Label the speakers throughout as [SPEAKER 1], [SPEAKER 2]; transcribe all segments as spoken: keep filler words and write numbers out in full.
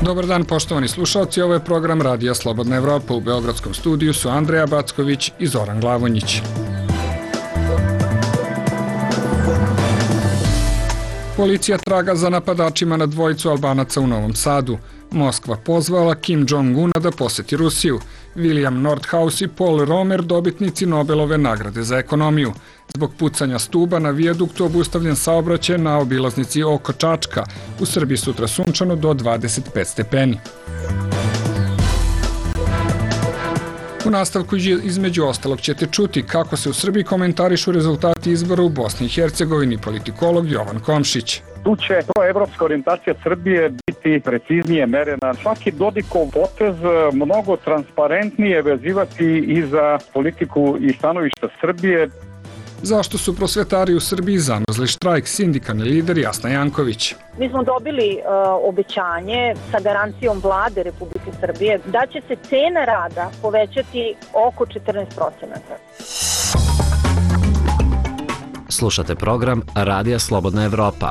[SPEAKER 1] Dobar dan poštovani slušalci, ovo je program Radija Slobodna Evropa. U Beogradskom studiju su Andreja Backović i Zoran Glavonjić. Policija traga za napadačima na dvojicu Albanaca u Novom Sadu. Moskva pozvala Kim Jong-una da poseti Rusiju. William Nordhaus i Paul Romer, dobitnici Nobelove nagrade za ekonomiju. Zbog pucanja stuba na vijaduktu obustavljen saobraćaj na obilaznici oko Čačka. U Srbiji sutra sunčano do dvadeset pet stepeni. U nastavku između ostalog ćete čuti kako se u Srbiji komentarišu rezultati izbora u Bosni i Hercegovini, politikolog Jovan Komšić.
[SPEAKER 2] Tu će proevropska orijentacija Srbije biti preciznije merena. Svaki Dodikov potez mnogo transparentnije vezivati i za politiku i stanovišta Srbije.
[SPEAKER 1] Zašto su prosvetari u Srbiji zamrzli štrajk, sindikalni lider Jasna Janković?
[SPEAKER 3] Mi smo dobili uh, obećanje sa garancijom vlade Republike Srbije da će se cena rada povećati oko četrnaest procenata.
[SPEAKER 4] Slušate program Radija Slobodna Evropa.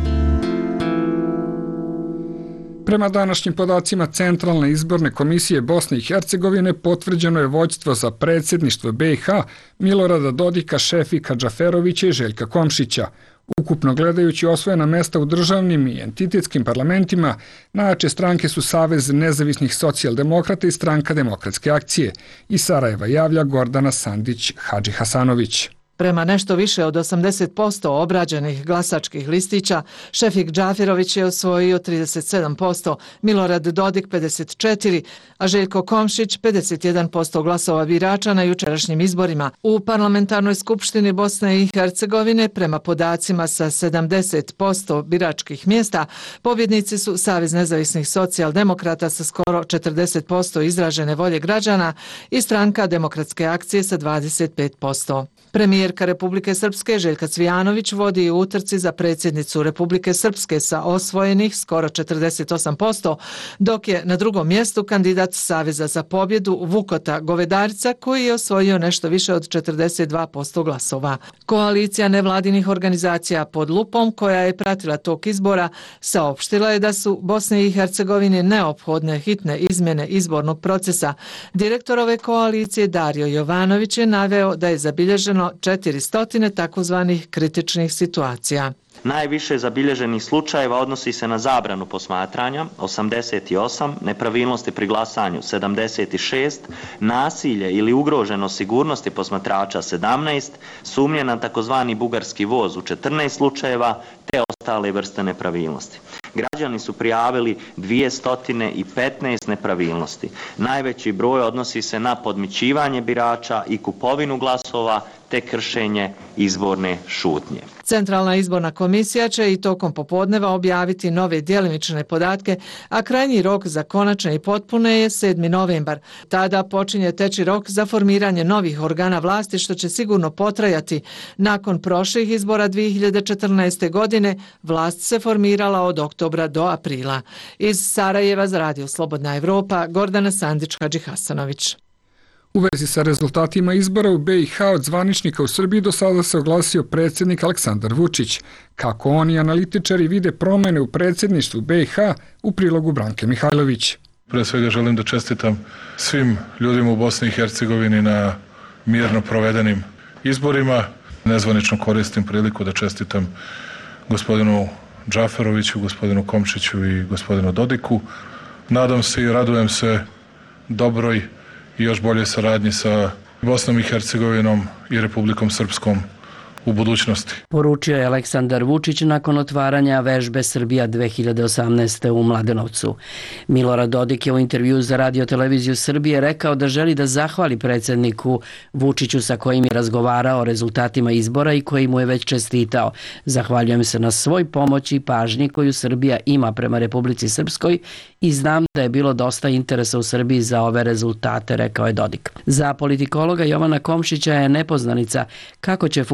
[SPEAKER 1] Prema današnjim podacima Centralne izborne komisije Bosne i Hercegovine potvrđeno je vođstvo za predsjedništvo B i H Milorada Dodika, Šefika Džaferovića i Željka Komšića. Ukupno gledajući osvojena mesta u državnim i entitetskim parlamentima, najjače stranke su Savez nezavisnih socijaldemokrata i Stranka demokratske akcije. Iz Sarajeva javlja Gordana Sandić Hadži Hasanović.
[SPEAKER 5] Prema nešto više od osamdeset posto obrađenih glasačkih listića, Šefik Džaferović je osvojio trideset sedam posto, Milorad Dodik pedeset četiri posto, a Željko Komšić pedeset jedan posto glasova birača na jučerašnjim izborima. U Parlamentarnoj skupštini Bosne i Hercegovine, prema podacima sa sedamdeset posto biračkih mjesta, pobjednici su Savez nezavisnih socijaldemokrata sa skoro četrdeset posto izražene volje građana i Stranka demokratske akcije sa dvadeset pet posto. Premijerka Republike Srpske Željka Cvijanović vodi u utrci za predsjednicu Republike Srpske sa osvojenih skoro četrdeset osam posto, dok je na drugom mjestu kandidat Saveza za pobjedu Vukota Govedarica koji je osvojio nešto više od četrdeset dva posto glasova. Koalicija nevladinih organizacija Pod lupom, koja je pratila tok izbora, saopštila je da su Bosne i Hercegovine neophodne hitne izmjene izbornog procesa. Direktor ove koalicije Dario Jovanović je naveo da je zabilježeno četiristo takozvanih kritičnih situacija.
[SPEAKER 6] Najviše zabilježenih slučajeva odnosi se na zabranu posmatranja, osamdeset osam, nepravilnosti pri glasanju, sedamdeset šest, nasilje ili ugroženost sigurnosti posmatrača, sedamnaest, sumnje na takozvani bugarski voz u četrnaest slučajeva, te ostale vrste nepravilnosti. Građani su prijavili dvjesto petnaest nepravilnosti. Najveći broj odnosi se na podmićivanje birača i kupovinu glasova, te kršenje izborne šutnje.
[SPEAKER 5] Centralna izborna komisija će i tokom popodneva objaviti nove djelimične podatke, a krajnji rok za konačne i potpune je sedmi novembar. Tada počinje teći rok za formiranje novih organa vlasti, što će sigurno potrajati. Nakon prošlih izbora dvije hiljade četrnaeste. godine vlast se formirala od oktobra do aprila. Iz Sarajeva za Radio Slobodna Evropa, Gordana Sandić Hadži Hasanović.
[SPEAKER 1] U vezi sa rezultatima izbora u B i H od zvaničnika u Srbiji do sada se oglasio predsjednik Aleksandar Vučić. Kako oni analitičari vide promjene u predsjedništvu B i H, u prilogu Branke Mihajlović.
[SPEAKER 7] Pre svega želim da čestitam svim ljudima u Bosni i Hercegovini na mirno provedenim izborima. Nezvanično koristim priliku da čestitam gospodinu Džaferoviću, gospodinu Komšiću i gospodinu Dodiku. Nadam se i radujem se dobroj i još bolje saradnji sa Bosnom i Hercegovinom i Republikom Srpskom u budućnosti.
[SPEAKER 8] Poručio je Aleksandar Vučić nakon otvaranja vežbe Srbija dve hiljade osamnaeste. u Mladenovcu. Milorad Dodik je u intervju za Radio televiziju Srbije rekao da želi da zahvali predsjedniku Vučiću sa kojim je razgovarao o rezultatima izbora i koji mu je već čestitao. Zahvaljujem se na svoj pomoći i pažnji koju Srbija ima prema Republici Srpskoj i znam da je bilo dosta interesa u Srbiji za ove rezultate, rekao je Dodik. Za politikologa Jovana Komšića je nepoznanica kako će funkcionisati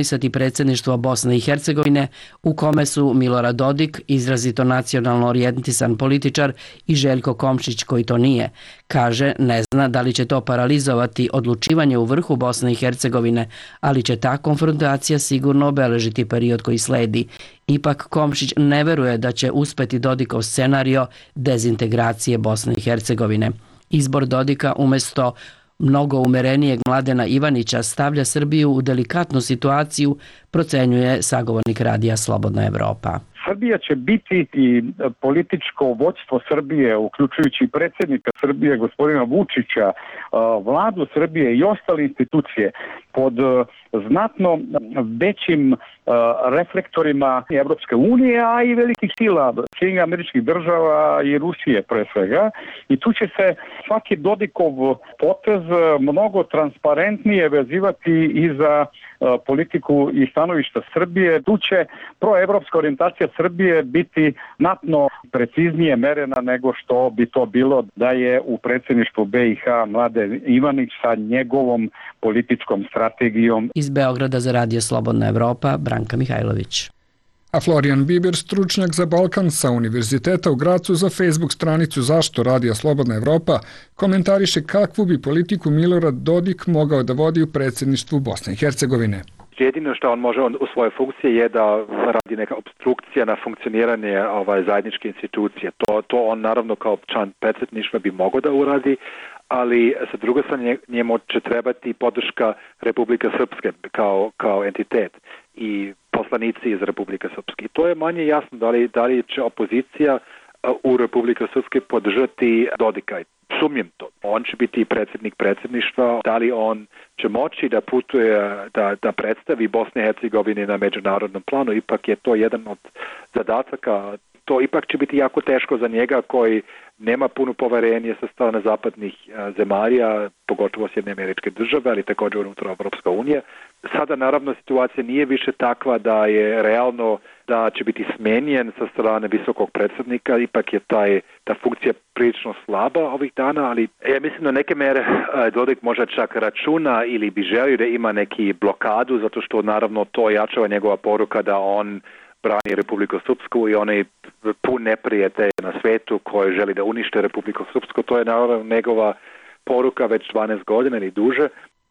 [SPEAKER 8] opisati predsjedništvo Bosne i Hercegovine u kome su Milorad Dodik, izrazito nacionalno orijentisan političar, i Željko Komšić koji to nije. Kaže, ne zna da li će to paralizovati odlučivanje u vrhu Bosne i Hercegovine, ali će ta konfrontacija sigurno obeležiti period koji sledi. Ipak Komšić ne veruje da će uspeti Dodikov scenario dezintegracije Bosne i Hercegovine. Izbor Dodika umjesto mnogo umerenijeg Mladena Ivanića stavlja Srbiju u delikatnu situaciju, procenjuje sagovornik radija Slobodna Evropa.
[SPEAKER 2] Srbija će biti i političko vođstvo Srbije, uključujući predsjednika Srbije, gospodina Vučića, vladu Srbije i ostale institucije pod znatno većim reflektorima Evropske unije, a i velikih sila, Sjedinjenih Američkih Država i Rusije pre svega. I tu će se svaki Dodikov potez mnogo transparentnije vezivati i za politiku i stanovišta Srbije. Tu će proevropska orijentacija Srbije biti znatno preciznije merena nego što bi to bilo da je u predsjedništvu be i ha Mladen Ivanić sa njegovom političkom strategijom.
[SPEAKER 8] Iz Beograda za Radio Slobodna Evropa, Branka Mihajlović.
[SPEAKER 1] A Florijan Biber, stručnjak za Balkan sa Univerziteta u Gracu, za Facebook stranicu Zašto Radija Slobodna Evropa komentariše kakvu bi politiku Milorad Dodik mogao da vodi u predsjedništvu Bosne i Hercegovine.
[SPEAKER 9] Jedino što on može on, u svojoj funkciji je da radi neka obstrukcija na funkcioniranje ovaj, zajedničke institucije. To, to on naravno kao član predsjedništva bi mogao da uradi, ali sa druge strane njemu će trebati podrška Republike Srpske kao, kao entitet i poslanici iz Republike Srpske. I to je manje jasno da li, da li će opozicija u Republike Srpske podržati Dodika. Sumnjam to. On će biti predsjednik predsjedništva. Da li on će moći da putuje, da, da predstavi Bosne i Hercegovine na međunarodnom planu, ipak je to jedan od zadataka. To ipak će biti jako teško za njega koji nema puno poverenje sa strane zapadnih zemalja, pogotovo Sjedinjene Američke Države, ali također unutar Evropska unija. Sada naravno situacija nije više takva da je realno da će biti smenjen sa strane visokog predsjednika, ipak je taj, ta funkcija prilično slaba ovih dana, ali ja mislim da neke mere Dodik možda čak računa ili bi želio da ima neki blokadu, zato što naravno to jačava njegova poruka da on brani Republiku Srpsku i onaj pun neprijatelj na svetu koji želi da unište Republiku Srpsku. To je naravno njegova poruka već dvanaest godina ili duže.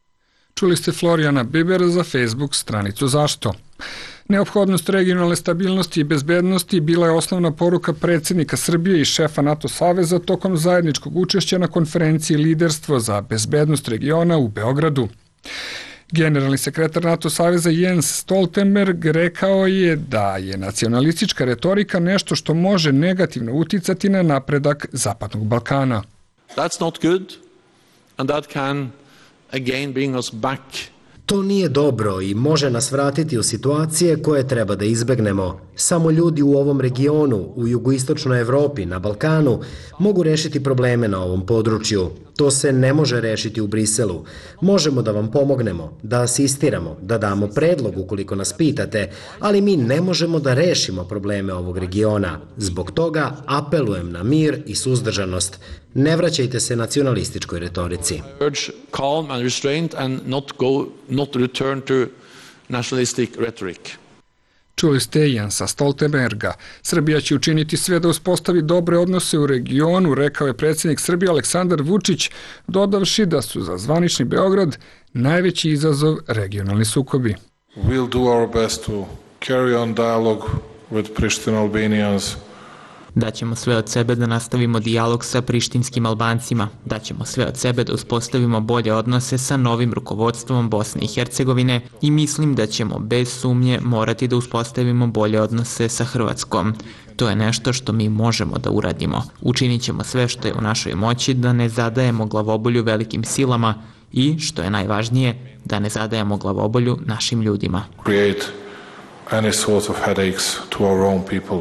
[SPEAKER 1] Čuli ste Florijana Bibera za Facebook stranicu Zašto. Neophodnost regionalne stabilnosti i bezbednosti bila je osnovna poruka predsjednika Srbije i šefa NATO saveza tokom zajedničkog učešća na konferenciji Liderstvo za bezbednost regiona u Beogradu. Generalni sekretar NATO saveza Jens Stoltenberg rekao je da je nacionalistička retorika nešto što može negativno uticati na napredak Zapadnog Balkana.
[SPEAKER 10] That's not good and that can again bring us back.
[SPEAKER 11] To nije dobro i može nas vratiti u situacije koje treba da izbegnemo. Samo ljudi u ovom regionu, u jugoistočnoj Evropi, na Balkanu, mogu rešiti probleme na ovom području. To se ne može rešiti u Briselu. Možemo da vam pomognemo, da asistiramo, da damo predlog ukoliko nas pitate, ali mi ne možemo da rešimo probleme ovog regiona. Zbog toga apelujem na mir i suzdržanost. Ne vraćajte se nacionalističkoj retorici.
[SPEAKER 10] Urge calm and restraint and not go not return to nationalistic rhetoric.
[SPEAKER 1] Čuli ste Jensa Stoltenberga. Srbija će učiniti sve da uspostavi dobre odnose u regionu, rekao je predsjednik Srbije Aleksandar Vučić, dodavši da su za zvanični Beograd najveći izazov regionalni sukobi.
[SPEAKER 7] We'll do our best to carry on dialogue with Pristina Albanians.
[SPEAKER 12] Daćemo sve od sebe da nastavimo dijalog sa prištinskim Albancima. Daćemo sve od sebe da uspostavimo bolje odnose sa novim rukovodstvom Bosne i Hercegovine i mislim da ćemo bez sumnje morati da uspostavimo bolje odnose sa Hrvatskom. To je nešto što mi možemo da uradimo. Učinit ćemo sve što je u našoj moći da ne zadajemo glavobolju velikim silama i, što je najvažnije, da ne zadajemo glavobolju našim ljudima.
[SPEAKER 7] Create any sort of headaches to our own people.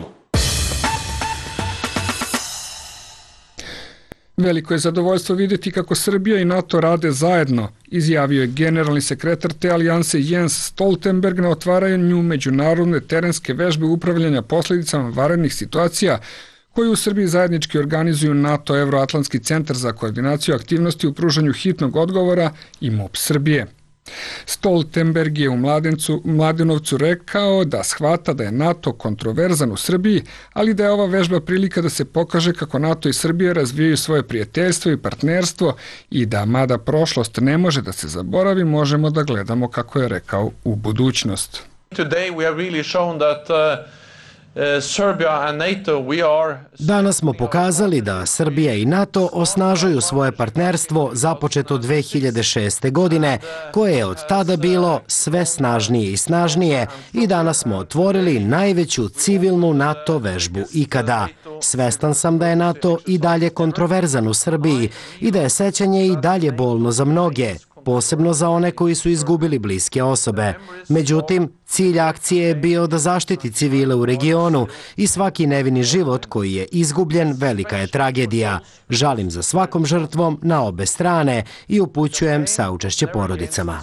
[SPEAKER 1] Veliko je zadovoljstvo vidjeti kako Srbija i NATO rade zajedno, izjavio je generalni sekretar te alijanse Jens Stoltenberg na otvaranju međunarodne terenske vežbe upravljanja posljedicama vanrednih situacija koju u Srbiji zajednički organizuju NATO Evroatlantski centar za koordinaciju aktivnosti u pružanju hitnog odgovora i M U P Srbije. Stoltenberg je u Mladencu, Mladenovcu rekao da shvata da je NATO kontroverzan u Srbiji, ali da je ova vežba prilika da se pokaže kako NATO i Srbija razvijaju svoje prijateljstvo i partnerstvo i da, mada prošlost ne može da se zaboravi, možemo da gledamo, kako je rekao, u budućnost.
[SPEAKER 13] Today we have really shown that uh... Serbia and NATO, we are...
[SPEAKER 11] Danas smo pokazali da Srbija i NATO osnažuju svoje partnerstvo započeto dve hiljade šeste. godine, koje je od tada bilo sve snažnije i snažnije i danas smo otvorili najveću civilnu NATO vežbu ikada. Svestan sam da je NATO i dalje kontroverzan u Srbiji i da je sećanje i dalje bolno za mnoge, posebno za one koji su izgubili bliske osobe. Međutim, cilj akcije je bio da zaštiti civile u regionu i svaki nevini život koji je izgubljen velika je tragedija. Žalim za svakom žrtvom na obe strane i upućujem saučešće porodicama.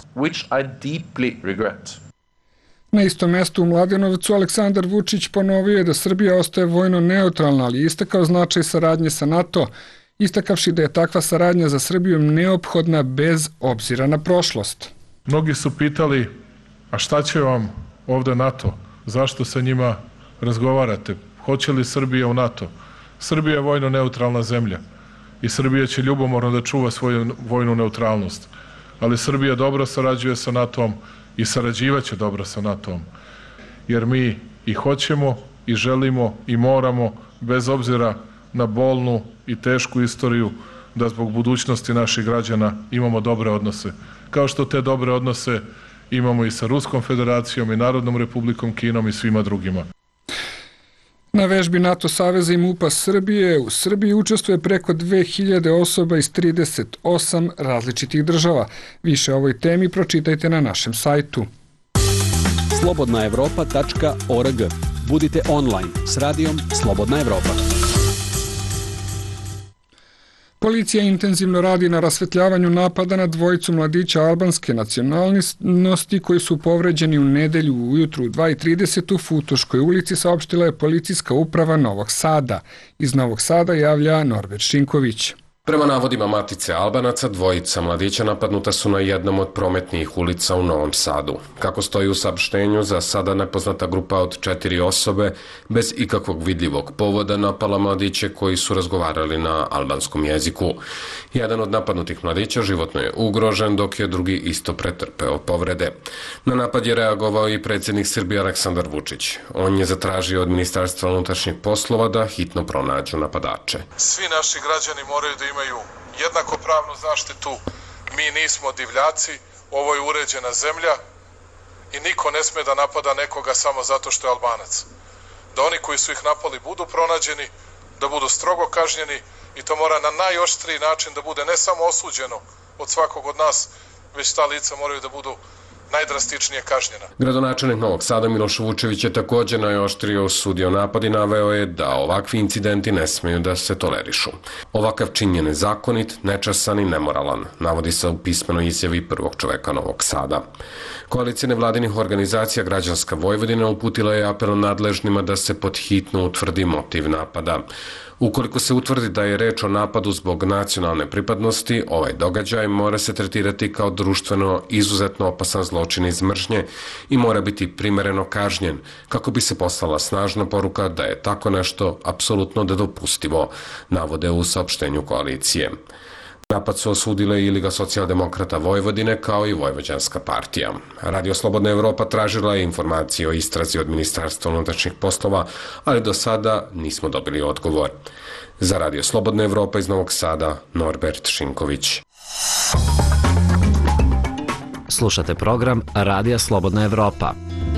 [SPEAKER 1] Na istom mestu u Mladenovcu Aleksandar Vučić ponovio je da Srbija ostaje vojno neutralna, ali istakao značaj saradnje sa NATO, istakavši da je takva saradnja za Srbiju neophodna bez obzira na prošlost.
[SPEAKER 7] Mnogi su pitali, a šta će vam ovde NATO? Zašto sa njima razgovarate? Hoće li Srbija u NATO? Srbija je vojno neutralna zemlja i Srbija će ljubomorno da čuva svoju vojnu neutralnost. Ali Srbija dobro sarađuje sa NATO-om i sarađivaće dobro sa NATO-om. Jer mi i hoćemo i želimo i moramo, bez obzira na bolnu i tešku istoriju, da zbog budućnosti naših građana imamo dobre odnose. Kao što te dobre odnose imamo i sa Ruskom federacijom i Narodnom republikom Kinom i svima drugima.
[SPEAKER 1] Na vežbi NATO saveza i MUP-a Srbije u Srbiji učestvuje preko dve hiljade osoba iz trideset osam različitih država. Više o ovoj temi pročitajte na našem sajtu.
[SPEAKER 14] slobodna evropa tačka org. Budite online s radijom Slobodna Evropa.
[SPEAKER 1] Policija intenzivno radi na rasvetljavanju napada na dvojicu mladića albanske nacionalnosti koji su povređeni u nedelju ujutru u dva i trideset u Futoškoj ulici, saopštila je policijska uprava Novog Sada. Iz Novog Sada javlja Norbert Šinković.
[SPEAKER 15] Prema navodima Matice Albanaca, dvojica mladića napadnuta su na jednom od prometnih ulica u Novom Sadu. Kako stoji u saopštenju, za sada nepoznata grupa od četiri osobe bez ikakvog vidljivog povoda napala mladiće koji su razgovarali na albanskom jeziku. Jedan od napadnutih mladića životno je ugrožen, dok je drugi isto pretrpeo povrede. Na napad je reagovao i predsjednik Srbije Aleksandar Vučić. On je zatražio od Ministarstva unutrašnjih poslova da hitno pronađu napadače.
[SPEAKER 7] Svi naši građani moraju da imaju jednakopravnu zaštitu, mi nismo divljaci, ovo je uređena zemlja i niko ne sme da napada nekoga samo zato što je Albanac. Da oni koji su ih napali budu pronađeni, da budu strogo kažnjeni i to mora na najoštriji način da bude ne samo osuđeno od svakog od nas, već ta lica moraju da budu najdrastičnije kažnjena.
[SPEAKER 15] Gradonačelnik Novog Sada Miloš Vučević je također najoštrije osudio napad i naveo je da ovakvi incidenti ne smeju da se tolerišu. Ovakav čin je nezakonit, nečasan i nemoralan, navodi se u pismenoj izjavi prvog čoveka Novog Sada. Koalicija nevladinih organizacija Građanska Vojvodina uputila je apel nadležnima da se podhitno utvrdi motiv napada. Ukoliko se utvrdi da je reč o napadu zbog nacionalne pripadnosti, ovaj događaj mora se tretirati kao društveno izuzetno opasan zločin iz mržnje i mora biti primereno kažnjen, kako bi se poslala snažna poruka da je tako nešto apsolutno nedopustivo, navode u saopštenju koalicije. Napad su osudile i Liga socijaldemokrata Vojvodine kao i Vojvođanska partija. Radio Slobodna Evropa tražila je informacije o istrazi od Ministarstva unutrašnjih poslova, ali do sada nismo dobili odgovor. Za Radio Slobodna Evropa iz Novog Sada, Norbert Šinković.
[SPEAKER 4] Slušate program Radija Slobodna Evropa.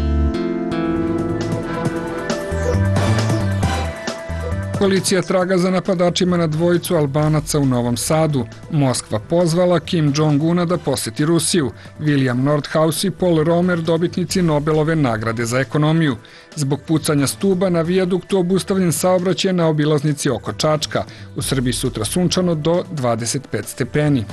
[SPEAKER 1] Policija traga za napadačima na dvojicu Albanaca u Novom Sadu. Moskva pozvala Kim Jong-una da poseti Rusiju. William Nordhaus i Paul Romer, dobitnici Nobelove nagrade za ekonomiju. Zbog pucanja stuba na vijaduktu obustavljen saobraćaj na obilaznici oko Čačka. U Srbiji sutra sunčano do dvadeset pet stepeni.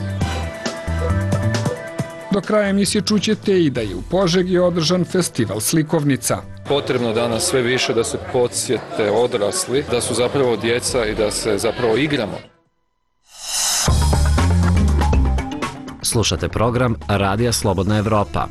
[SPEAKER 1] Do kraja emisije čućete i da je u Požegi održan festival slikovnica.
[SPEAKER 16] Potrebno danas sve više da se podsjete odrasli, da su zapravo djeca i da se zapravo igramo.
[SPEAKER 4] Slušate program Radija Slobodna Evropa.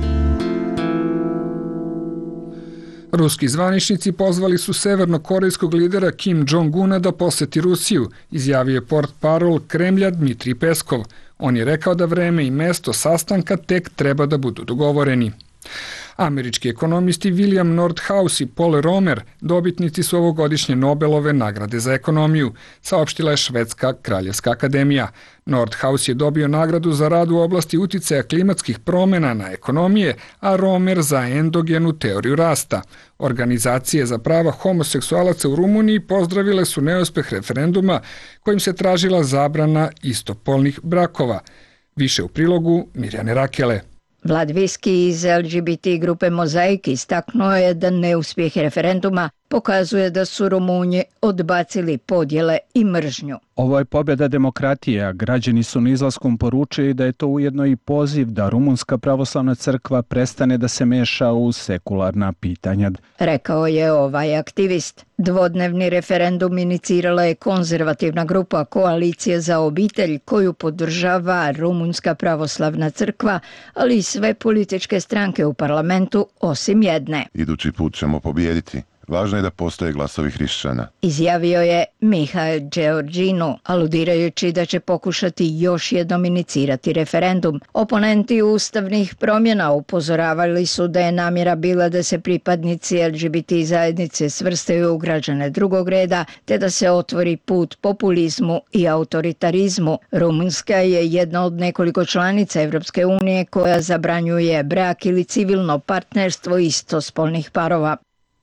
[SPEAKER 1] Ruski zvaničnici pozvali su severnokorejskog lidera Kim Jong-una da poseti Rusiju, izjavio je portparol Kremlja Dmitrij Peskov. On je rekao da vreme i mesto sastanka tek treba da budu dogovoreni. Američki ekonomisti William Nordhaus i Paul Romer dobitnici su ovogodišnje Nobelove nagrade za ekonomiju, saopštila je Švedska kraljevska akademija. Nordhaus je dobio nagradu za rad u oblasti uticaja klimatskih promjena na ekonomije, a Romer za endogenu teoriju rasta. Organizacije za prava homoseksualaca u Rumuniji pozdravile su neuspeh referenduma kojim se tražila zabrana istopolnih brakova. Više u prilogu Mirjane Rakele.
[SPEAKER 17] Vlad Viski iz L G B T grupe Mozaik istaknuo je da neuspjeh referenduma pokazuje da su Rumunji odbacili podjele i mržnju.
[SPEAKER 18] Ovo je pobjeda demokratije, a građani su na izlaskom poručili da je to ujedno i poziv da Rumunska pravoslavna crkva prestane da se meša u sekularna pitanja.
[SPEAKER 17] Rekao je ovaj aktivist. Dvodnevni referendum inicirala je konzervativna grupa Koalicije za obitelj koju podržava Rumunska pravoslavna crkva, ali i sve političke stranke u parlamentu osim jedne.
[SPEAKER 19] Idući put ćemo pobijediti. Važno je da postoje glasovi hrišćana.
[SPEAKER 17] Izjavio je Mihail Georginu, aludirajući da će pokušati još jednom inicirati referendum. Oponenti ustavnih promjena upozoravali su da je namjera bila da se pripadnici L G B T zajednice svrstaju u građane drugog reda, te da se otvori put populizmu i autoritarizmu. Rumunjska je jedna od nekoliko članica Evropske unije koja zabranjuje brak ili civilno partnerstvo istospolnih parova.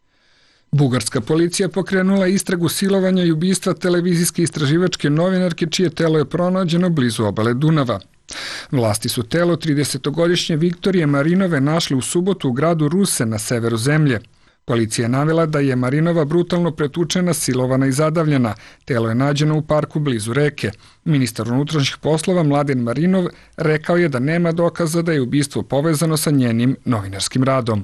[SPEAKER 1] Bugarska policija pokrenula istragu silovanja i ubistva televizijske istraživačke novinarke čije telo je pronađeno blizu obale Dunava. Vlasti su telo tridesetogodišnje Viktorije Marinove našli u subotu u gradu Ruse na severu zemlje. Policija je navela da je Marinova brutalno pretučena, silovana i zadavljena. Telo je nađeno u parku blizu reke. Ministar unutrašnjih poslova Mladen Marinov rekao je da nema dokaza da je ubistvo povezano sa njenim novinarskim radom.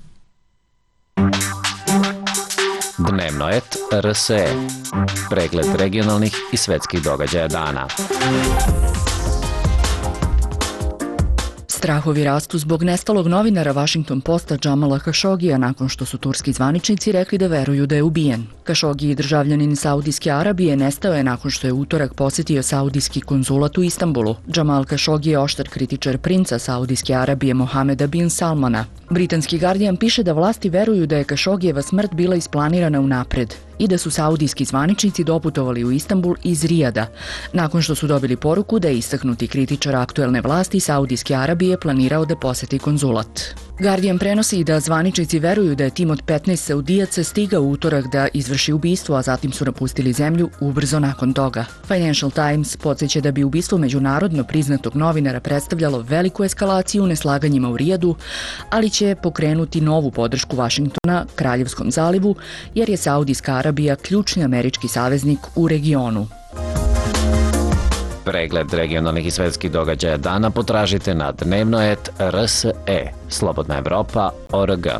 [SPEAKER 4] Dnevno et R S E. Pregled regionalnih i svetskih događaja dana.
[SPEAKER 20] Strahovi rastu zbog nestalog novinara Washington Posta Jamala Khashogija nakon što su turski zvaničnici rekli da veruju da je ubijen. Khashoggi, državljanin Saudijske Arabije, nestao je nakon što je utorak posjetio saudijski konzulat u Istanbulu. Jamal Khashoggi je oštar kritičar princa Saudijske Arabije Mohameda bin Salmana. Britanski Guardian piše da vlasti veruju da je Khashoggijeva smrt bila isplanirana unapred i da su saudijski zvaničnici doputovali u Istanbul iz Rijada, nakon što su dobili poruku da je istaknuti kritičar aktuelne vlasti Saudijske Arabije planirao da poseti konzulat. Guardian prenosi da zvaničnici veruju da je tim od petnaest Saudijaca stigao u utorak da izvrši ubistvo, a zatim su napustili zemlju ubrzo nakon toga. Financial Times podsjeća da bi ubistvo međunarodno priznatog novinara predstavljalo veliku eskalaciju u neslaganjima u Rijadu, ali će pokrenuti novu podršku Vašingtona Kraljevskom zalivu, jer je Saudijska Arabija ključni američki saveznik u regionu.
[SPEAKER 4] Pregled regionalnih i svetskih događaja dana potražite na dnevno et R S E, Slobodna Evropa, O R G.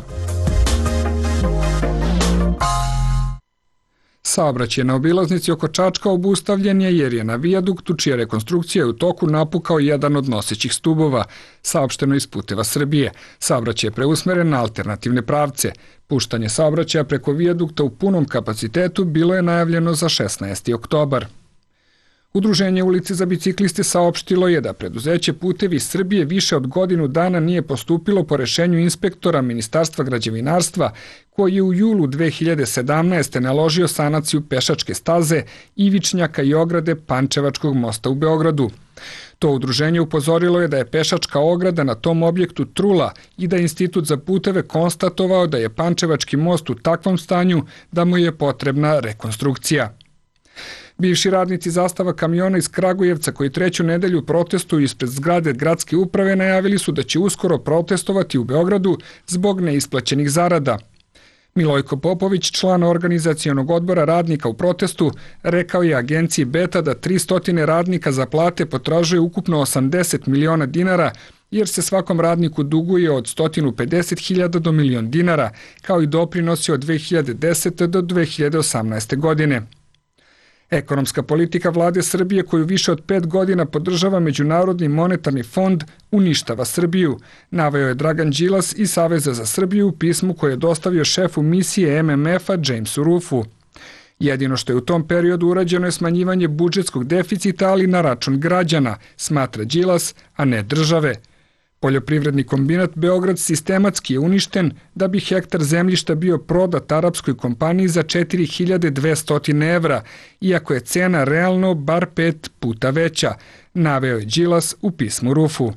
[SPEAKER 1] Saobraćaj na obilaznici oko Čačka obustavljen je jer je na vijaduktu, čija rekonstrukcija je u toku, napukao jedan od nosećih stubova, saopšteno iz Puteva Srbije. Saobraćaj je preusmeren na alternativne pravce. Puštanje saobraćaja preko vijadukta u punom kapacitetu bilo je najavljeno za šesnaesti oktobar. Udruženje Ulice za bicikliste saopštilo je da preduzeće Putevi Srbije više od godinu dana nije postupilo po rešenju inspektora Ministarstva građevinarstva koji je u julu dve hiljade sedamnaeste. naložio sanaciju pešačke staze, ivičnjaka i ograde Pančevačkog mosta u Beogradu. To udruženje upozorilo je da je pešačka ograda na tom objektu trula i da je Institut za puteve konstatovao da je Pančevački most u takvom stanju da mu je potrebna rekonstrukcija. Bivši radnici Zastava kamiona iz Kragujevca koji treću nedelju protestuju ispred zgrade gradske uprave najavili su da će uskoro protestovati u Beogradu zbog neisplaćenih zarada. Milojko Popović, član organizacionog odbora radnika u protestu, rekao je agenciji Beta da tristo radnika za plate potražuje ukupno osamdeset miliona dinara, jer se svakom radniku duguje od sto pedeset hiljada do milion dinara, kao i doprinosi od dve hiljade desete. do dve hiljade osamnaeste. godine. Ekonomska politika vlade Srbije koju više od pet godina podržava Međunarodni monetarni fond uništava Srbiju, naveo je Dragan Đilas iz Saveza za Srbiju u pismu koje je dostavio šefu misije M M F-a Jamesu Ruffu. Jedino što je u tom periodu urađeno je smanjivanje budžetskog deficita, ali na račun građana, smatra Đilas, a ne države. Poljoprivredni kombinat Beograd sistematski je uništen da bi hektar zemljišta bio prodat arapskoj kompaniji za četiri hiljade dvesta evra, iako je cena realno bar pet puta veća, naveo je Đilas u pismu Ruffu.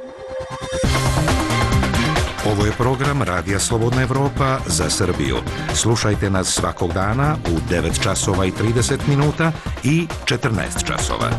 [SPEAKER 21] Ovo je program Radija Slobodna Evropa za Srbiju. Slušajte nas svakog dana u devet časova i trideset minuta i četrnaest časova.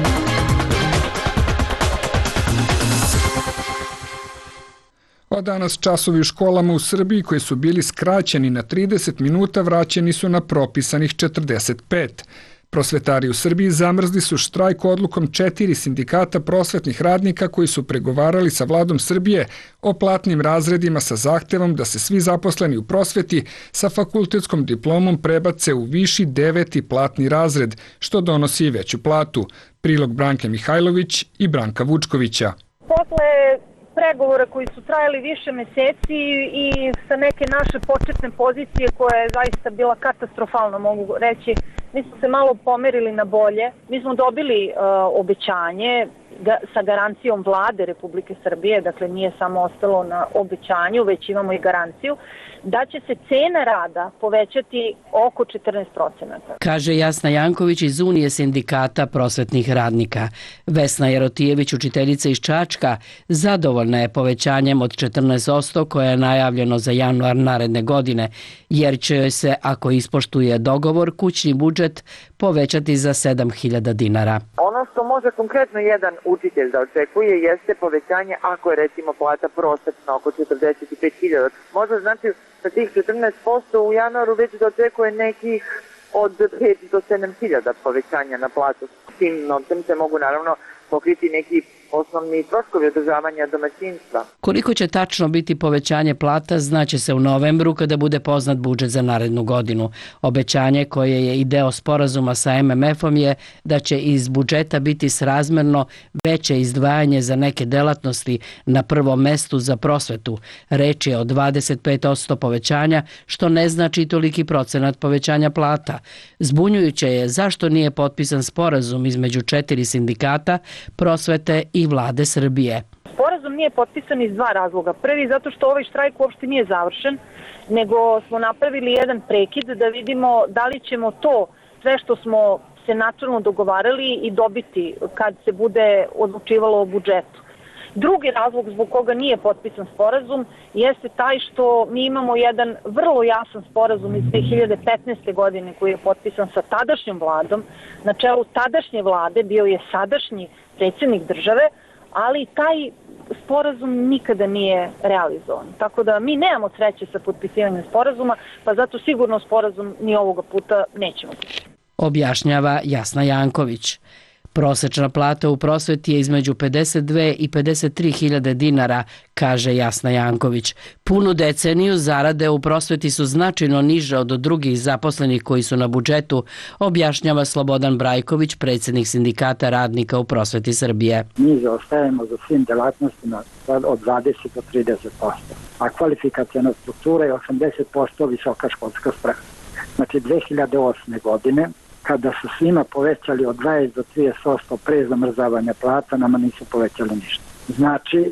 [SPEAKER 1] Od danas časovi u školama u Srbiji koji su bili skraćeni na trideset minuta vraćeni su na propisanih četrdeset pet. Prosvetari u Srbiji zamrzli su štrajk odlukom četiri sindikata prosvetnih radnika koji su pregovarali sa vladom Srbije o platnim razredima sa zahtevom da se svi zaposleni u prosveti sa fakultetskom diplomom prebace u viši deveti platni razred, što donosi i veću platu. Prilog Branke Mihajlović i Branka Vučkovića.
[SPEAKER 3] Posle pregovora koji su trajali više meseci i sa neke naše početne pozicije koja je zaista bila katastrofalna, mogu reći, mi smo se malo pomerili na bolje. Mi smo dobili uh, obećanje ga, sa garancijom vlade Republike Srbije, dakle nije samo ostalo na obećanju, već imamo i garanciju, da će se cena rada povećati oko četrnaest procenata.
[SPEAKER 8] Kaže Jasna Janković iz Unije sindikata prosvetnih radnika. Vesna Jerotijević, učiteljica iz Čačka, zadovoljna je povećanjem od četrnaest posto koje je najavljeno za januar naredne godine, jer će joj se, ako ispoštuje dogovor, kućni budžet povećati za sedam hiljada dinara.
[SPEAKER 22] Ono što može konkretno jedan učitelj da očekuje jeste povećanje ako je recimo plata prosječna oko četrdeset pet hiljada. Možda znači sa tih četrnaest posto u januaru već da očekuje nekih od pet do sedam hiljada povećanja na platu. S tim novcem se mogu naravno pokriti neki osnovni troškovi održavanja domaćinstva.
[SPEAKER 8] Koliko će tačno biti povećanje plata znaće se u novembru kada bude poznat budžet za narednu godinu. Obećanje koje je i deo sporazuma sa M M F-om je da će iz budžeta biti srazmerno veće izdvajanje za neke delatnosti, na prvom mestu za prosvetu. Reč je o dvadeset pet posto povećanja, što ne znači toliki procenat povećanja plata. Zbunjujuće je zašto nije potpisan sporazum između četiri sindikata, prosvete i vlade Srbije.
[SPEAKER 3] Sporazum nije potpisan iz dva razloga. Prvi, zato što ovaj štrajk uopšte nije završen, nego smo napravili jedan prekid da vidimo da li ćemo to sve što smo se načelno dogovarali i dobiti kad se bude odlučivalo o budžetu. Drugi razlog zbog koga nije potpisan sporazum jeste taj što mi imamo jedan vrlo jasan sporazum iz dve hiljade petnaeste. godine koji je potpisan sa tadašnjom vladom. Na čelu tadašnje vlade bio je sadašnji predsjednik države, ali taj sporazum nikada nije realizovan. Tako da mi nemamo sreće sa potpisivanjem sporazuma, pa zato sigurno sporazum ni ovoga puta nećemo.
[SPEAKER 8] Objašnjava Jasna Janković. Prosečna plata u prosveti je između pedeset dve i pedeset tri hiljade dinara, kaže Jasna Janković. Punu deceniju zarade u prosveti su značajno niže od drugih zaposlenih koji su na budžetu, objašnjava Slobodan Brajković, predsjednik sindikata radnika u prosveti Srbije.
[SPEAKER 23] Mi zaostajemo za svim delatnostima od dvadeset do trideset posto, a kvalifikacijna struktura je osamdeset posto visoka školska sprema. Znači dve hiljade osme. godine, kada su svima povećali od dvadeset do trideset posto pre zamrzavanja plata, nama nisu povećali ništa. Znači,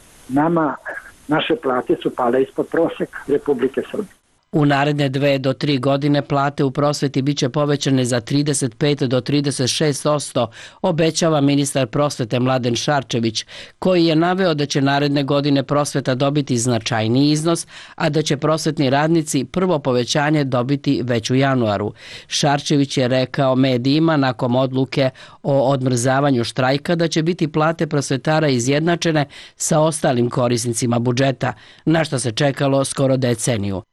[SPEAKER 23] nama, naše plate su pale ispod proseka Republike Srbije.
[SPEAKER 8] U naredne dve do tri godine plate u prosveti biće povećane za trideset pet do trideset šest posto, obećava ministar prosvete Mladen Šarčević, koji je naveo da će naredne godine prosveta dobiti značajniji iznos, a da će prosvetni radnici prvo povećanje dobiti već u januaru. Šarčević je rekao medijima nakon odluke o odmrzavanju štrajka da će biti plate prosvetara izjednačene sa ostalim korisnicima budžeta, na što se čekalo skoro deceniju. Za sada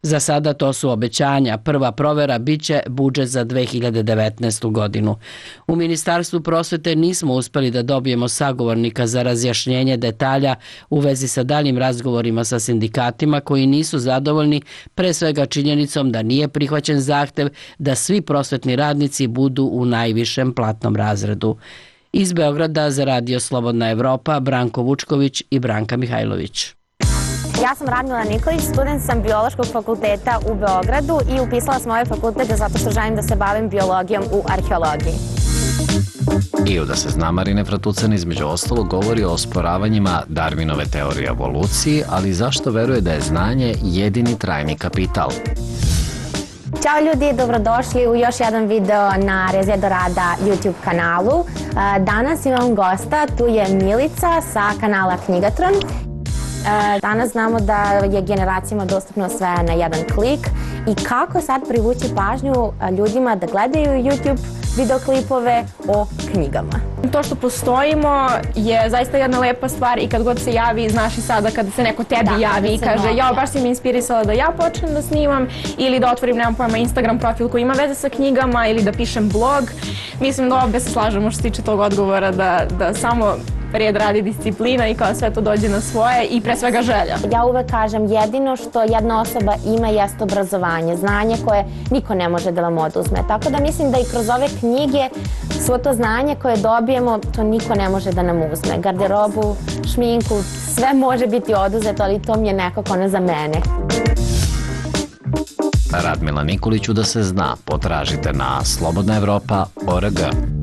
[SPEAKER 8] sada to su obećanja. Prva provera biće budžet za dve hiljade devetnaestu godinu. U Ministarstvu prosvete nismo uspeli da dobijemo sagovornika za razjašnjenje detalja u vezi sa daljim razgovorima sa sindikatima koji nisu zadovoljni pre svega činjenicom da nije prihvaćen zahtev da svi prosvetni radnici budu u najvišem platnom razredu. Iz Beograda za Radio Slobodna Evropa, Branko Vučković i Branka Mihajlović.
[SPEAKER 2] Ja sam Radmila Nikolić, student sam Biološkog fakulteta u Beogradu i upisala sam ovaj fakultet zato što želim da se bavim biologijom u arheologiji.
[SPEAKER 4] I u Da se zna, Marine Fratucan između ostalog govori o osporavanjima Darwinove teorije o evoluciji, ali zašto veruje da je znanje jedini trajni kapital?
[SPEAKER 2] Ćao ljudi, dobrodošli u još jedan video na Rezedo Rada YouTube kanalu. Danas imam gosta, tu je Milica sa kanala Knjigatron. Danas znamo da je generacijama dostupno sve na jedan klik i kako sad privući pažnju ljudima da gledaju YouTube videoklipove o knjigama.
[SPEAKER 5] To što postojimo je zaista jedna lepa stvar i kad god se javi, znaš i sada kada se neko tebi da, javi i kaže ja baš si me inspirisala da ja počnem da snimam ili da otvorim, nemam pojma, Instagram profil koji ima veze sa knjigama ili da pišem blog. Mislim da ovdje se slažemo što se tiče tog odgovora da, da samo red radi disciplina i kao sve to dođe na svoje i pre svega želja.
[SPEAKER 2] Ja uvek kažem jedino što jedna osoba ima jeste obrazovanje, znanje koje niko ne može da vam oduzme. Tako da mislim da i kroz ove knjige svo to znanje koje dobijemo, to niko ne može da nam uzme. Garderobu, šminku, sve može biti oduzeto, ali to mi je nekako ono za mene.
[SPEAKER 4] Radmila Nikoliću Da se zna, potražite na slobodna evropa tačka org.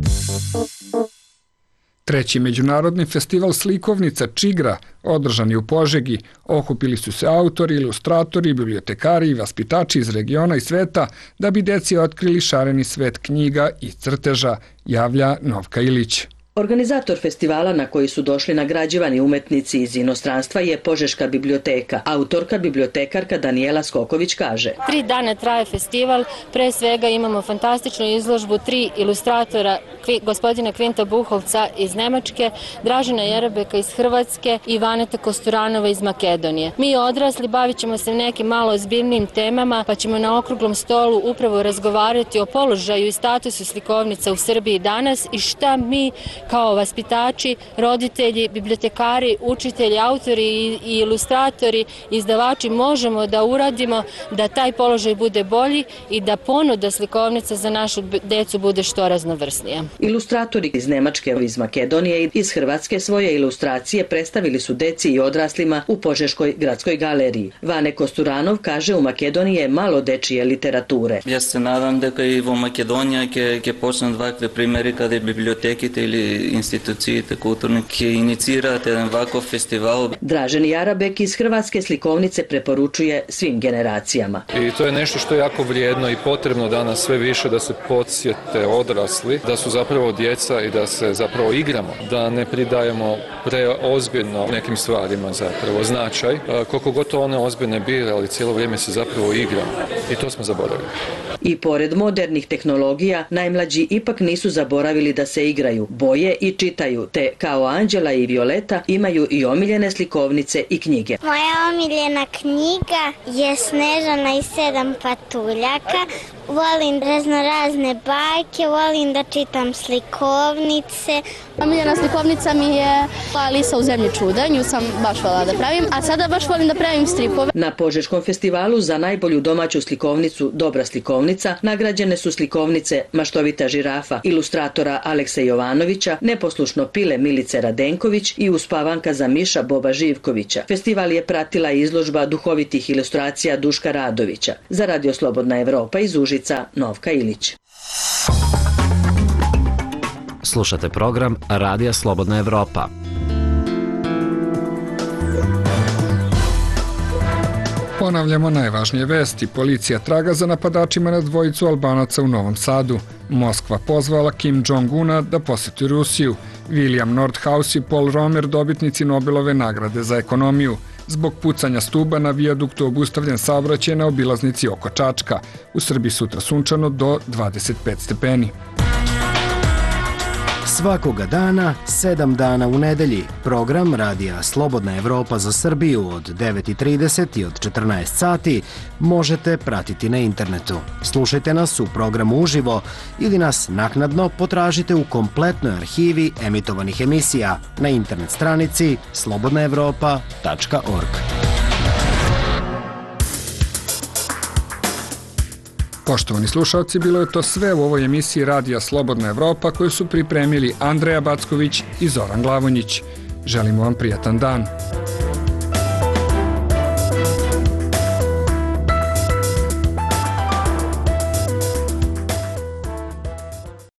[SPEAKER 1] Treći međunarodni festival slikovnica Čigra održan je u Požegi. Okupili su se autori, ilustratori, bibliotekari i vaspitači iz regiona i sveta da bi deci otkrili šareni svet knjiga i crteža, javlja Novka Ilić.
[SPEAKER 6] Organizator festivala na koji su došli nagrađivani umetnici iz inostranstva je Požeška biblioteka. Autorka, bibliotekarka Danijela Skoković kaže:
[SPEAKER 24] Tri dana traje festival, pre svega imamo fantastičnu izložbu tri ilustratora, gospodina Kvinta Buhovca iz Nemačke, Dražena Jerebeka iz Hrvatske i Vaneta Kosturanova iz Makedonije. Mi odrasli bavit ćemo se nekim malo ozbiljnim temama, pa ćemo na okruglom stolu upravo razgovarati o položaju i statusu slikovnica u Srbiji danas i šta mi kao vaspitači, roditelji, bibliotekari, učitelji, autori i ilustratori, izdavači možemo da uradimo da taj položaj bude bolji i da ponuda slikovnica za našu decu bude što raznovrsnija.
[SPEAKER 6] Ilustratori iz Nemačke, iz Makedonije i iz Hrvatske svoje ilustracije predstavili su deci i odraslima u Požeškoj gradskoj galeriji. Vane Kosturanov kaže u Makedoniji je malo dečije literature.
[SPEAKER 25] Ja se nadam da i u Makedoniji će počne ovakve primjeri kada je bibliotekite ili institucijite kulturne će inicirati jedan ovakav festival.
[SPEAKER 6] Dražen Jarabek iz Hrvatske slikovnice preporučuje svim generacijama.
[SPEAKER 16] I to je nešto što je jako vrijedno i potrebno danas sve više da se podsjete odrasli, da su zapravo djeca i da se zapravo igramo, da ne pridajemo preozbiljno nekim stvarima zapravo značaj. Koliko god to one ozbiljne bile, ali cijelo vrijeme se zapravo igramo i to smo zaboravili.
[SPEAKER 6] I pored modernih tehnologija, najmlađi ipak nisu zaboravili da se igraju, boje i čitaju, te kao Anđela i Violeta imaju i omiljene slikovnice i knjige.
[SPEAKER 26] Moja omiljena knjiga je Snežana i sedam patuljaka. Volim raznorazne bajke, volim da čitam slikovnice.
[SPEAKER 27] Omiljena slikovnica mi je Alisa u zemlji čuda, nju sam baš voljela da pravim, a sada baš volim da pravim stripove.
[SPEAKER 6] Na Požeškom festivalu za najbolju domaću slikovnicu Dobra slikovnica nagrađene su slikovnice Maštovita žirafa ilustratora Aleksa Jovanovića, Neposlušno pile Milice Radenković i Uspavanka za miša Boba Živkovića. Festival je pratila izložba duhovitih ilustracija Duška Radovića. Za Radio Slobodna Evropa iz Užica, Novka Ilić.
[SPEAKER 4] Slušate program Radija Slobodna Evropa.
[SPEAKER 1] Ponavljamo najvažnije vesti. Policija traga za napadačima na dvojicu Albanaca u Novom Sadu. Moskva pozvala Kim Jong-una da poseti Rusiju. William Nordhaus i Paul Romer dobitnici Nobelove nagrade za ekonomiju. Zbog pucanja stuba na vijaduktu obustavljen saobraćaj na obilaznici oko Čačka. U Srbiji sutra sunčano do dvadeset pet stepeni.
[SPEAKER 7] Svakoga dana, sedam dana u nedelji, program Radija Slobodna Evropa za Srbiju od devet i trideset i od četrnaest sati možete pratiti na internetu. Slušajte nas u programu uživo ili nas naknadno potražite u kompletnoj arhivi emitovanih emisija na internet stranici slobodna evropa tačka org.
[SPEAKER 1] Poštovani slušalci, bilo je to sve u ovoj emisiji Radija Slobodna Evropa koju su pripremili Andreja Backović i Zoran Glavonjić. Želimo vam prijatan dan.